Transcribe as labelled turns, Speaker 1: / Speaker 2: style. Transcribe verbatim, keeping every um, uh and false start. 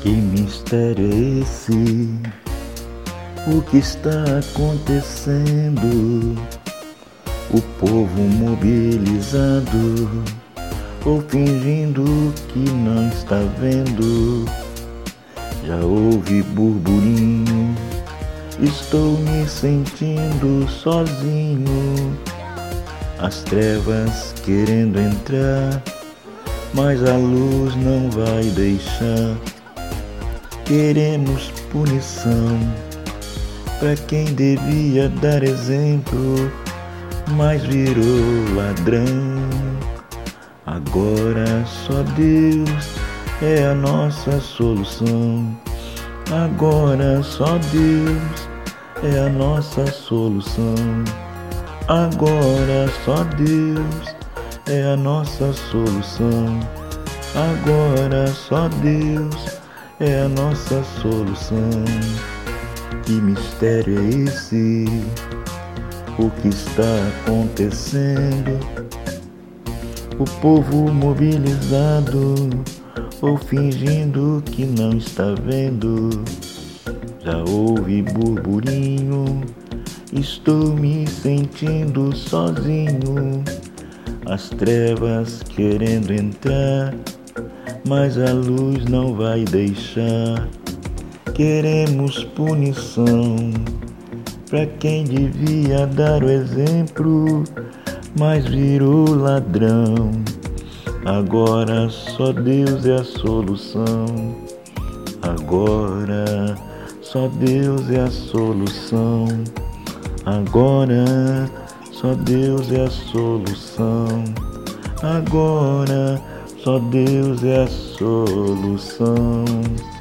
Speaker 1: Que mistério é esse? O que está acontecendo? O povo mobilizado ou fingindo que não está vendo? Já houve burburinho, estou me sentindo sozinho. As trevas querendo entrar, mas a luz não vai deixar. Queremos punição pra quem devia dar exemplo, mas virou ladrão. Agora só Deus é a nossa solução. Agora só Deus é a nossa solução. Agora só Deus é a nossa solução. Agora só Deus é a nossa solução. Que mistério é esse? O que está acontecendo? O povo mobilizado ou fingindo que não está vendo? Já houve burburinho, estou me sentindo sozinho. As trevas querendo entrar, mas a luz não vai deixar. Queremos punição pra quem devia dar o exemplo, mas virou ladrão. Agora só Deus é a solução. Agora só Deus é a solução. Agora só Deus é a solução. Agora só Deus é a solução.